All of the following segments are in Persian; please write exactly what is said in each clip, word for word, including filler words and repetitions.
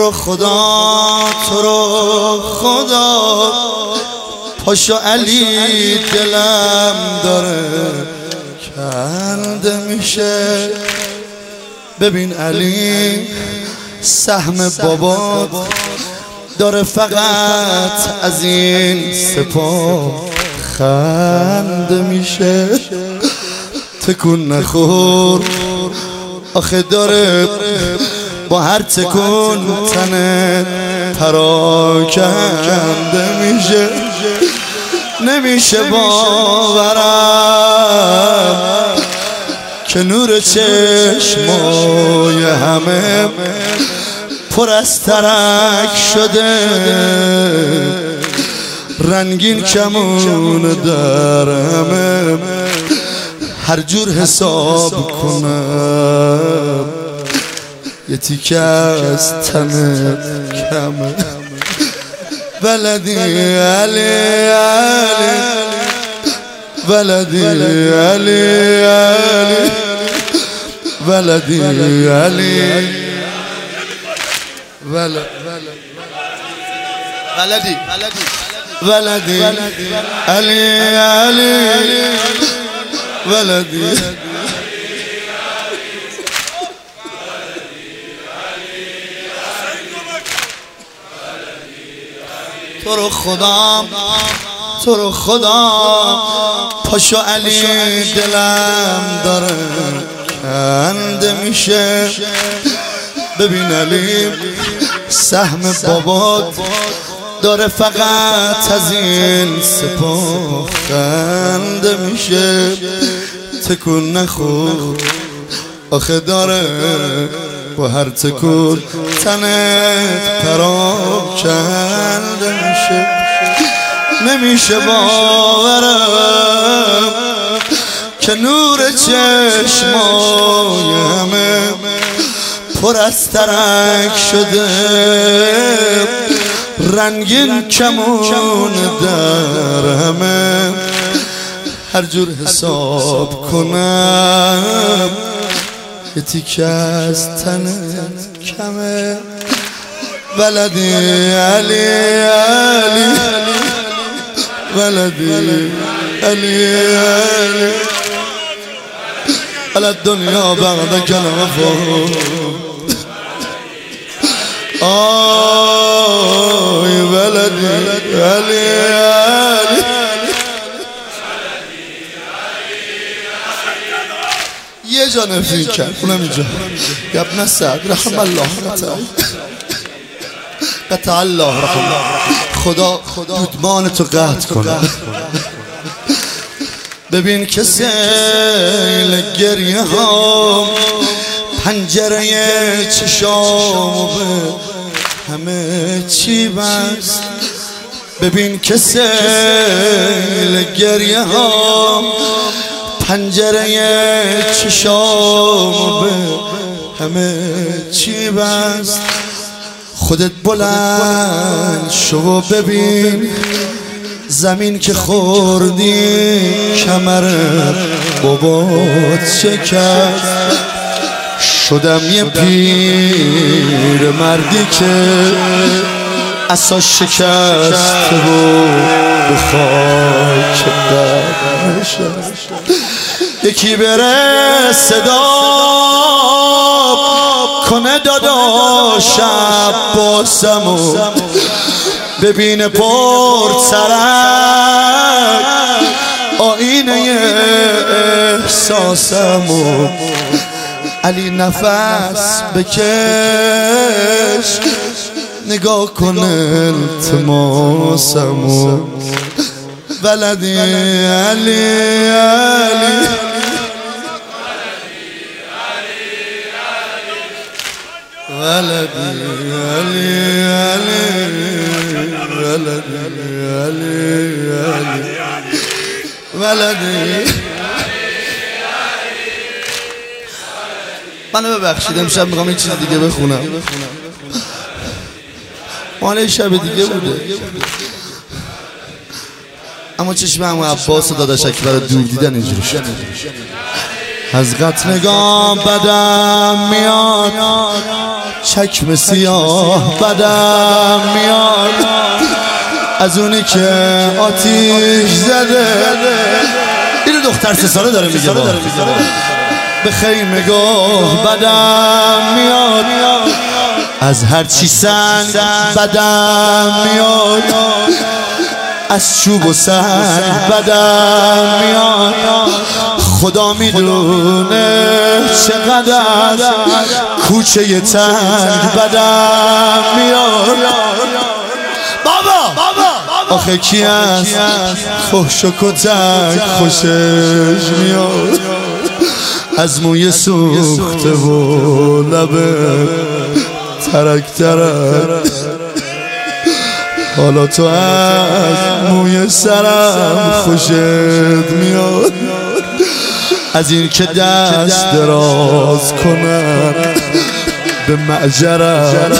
رو خدا تو رو خدا پاشو علی دلم داره کنده میشه. ببین علی سهم بابات داره فقط از این سپاه خنده میشه. تکون نخور آخه داره با هر تکون تنه پراکنده میشه. نمیشه باورم که نور چشمای همه پر از ترک شده. رنگین کمون در همه هر جور حساب کنم یه تیکه از تنت کمه. ولدی علی علی ولدی علی علی ولدی علی ولدی ولدی علی علی ولدی. تو رو خدا تو رو خدا پاشو علی دلم داره کنده میشه. ببین علی سهم بابات داره فقط از این سپاه خنده میشه. تکون نخور آخه داره با هر تکون تنت پراکنده میشه. نمیشه باورم که نور چشمای همه پر از ترک شده. رنگین کمون در همه هر جور حساب کنم یه تیکه از تنت کمه. ولدی علی علی ولدی علی علی على الدنيا بعدك الغفور. آه ولدی علی علی یه جا نفی کرد اونم اینجا. یا ابن سعد رحم الله قطع الله رحم الله. خدا دودمان تو قطع کنه. ببین که سیل گریه ها پنجره چشامو به همه چی بست. ببین که سیل گریه ها پنجره چشامو به همه چی بست. خودت بلند شو ببین زمین که خوردی کمر بابات شکست. شدم یه پیر مردی که عصا شکست و به خاک در نشست. یکی بره صدا کنه داداشم باسمو ببینه پر سرک آینه احساسمو. علی نفس بکش نگاه کن التماسمو. ولدی علی علی ولدی علی علی ولدی علی علی ولدی. منو ببخشید امشب میخوام یه چیز دیگه بخونم. مال شب دیگه بوده اما چشم همون عباس و داداش اکبر دور دیدن اینجوری شد. از قتل نگاه بدم میاد چکمه سیاه بدم میاد از اونی که آتیش زده. اینو دختر سه ساله داره میگه به خیمگاه بدم میاد از هر چی سنگ بدم میاد از چوب و سنگ بدم میاد. خدا میدونه چقدر کوچه ی تنگ بدم میاد. بابا آخه کی از فحش و کتک خوشش میاد از موی سوخته و لبه ترک ترک. حالا تو از موی سرم خوشت میاد از این که دست دراز کنن به معجرم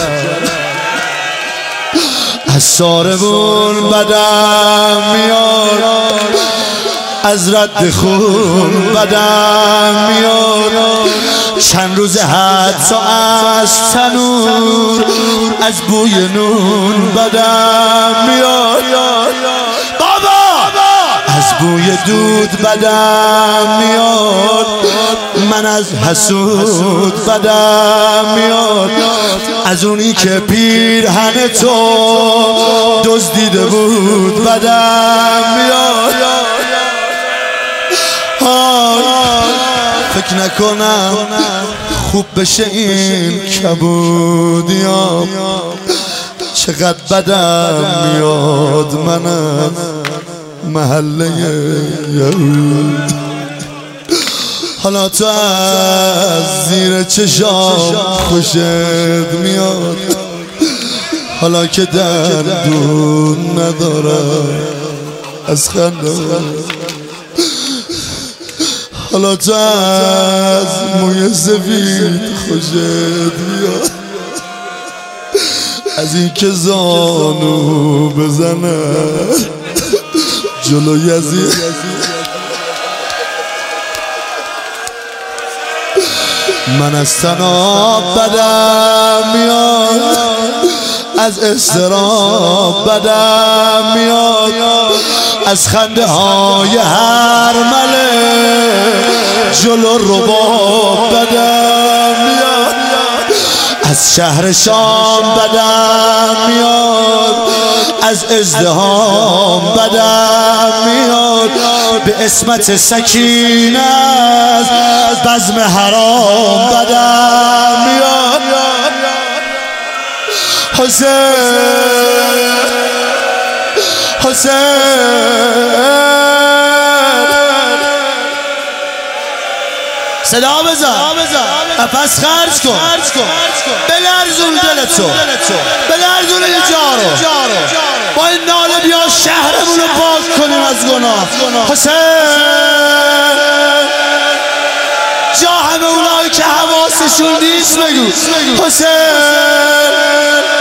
از ساربون بدم میاد از رد خون بدم میاد چند روز حدس از تنور از بوی نون بدم میاد. بابا از بوی دود بدم میاد من از حسود بدم میاد از اونی که پیرهن تو دزدیده بود بدم میاد. فکر نکنم خوب بشه این کبودیام چقدر بدم میاد من از محله یهود. حالا تو از زیر چشام خوشت میاد حالا که دندون ندارم از خنده. حالا تو از موی سفید خوشت میاد از این که زانو بزنه جلو یزید. من از تناب بدم میاد از اضطراب بدم میاد از خنده های هر مله جلو رباب بدم میاد از شهر شام بدم میاد از ازدحام بدم میاد به اسمت سکینه از بزم حرام بدم میاد. حسین حسین صدا بزن پس خرج کن بلرزون دلتو بلرزون اینجا رو با این ناله بیا شهرمونو پاک کنیم از گناه. حسین جا همه اونایی که حواسشون نیست بگو حسین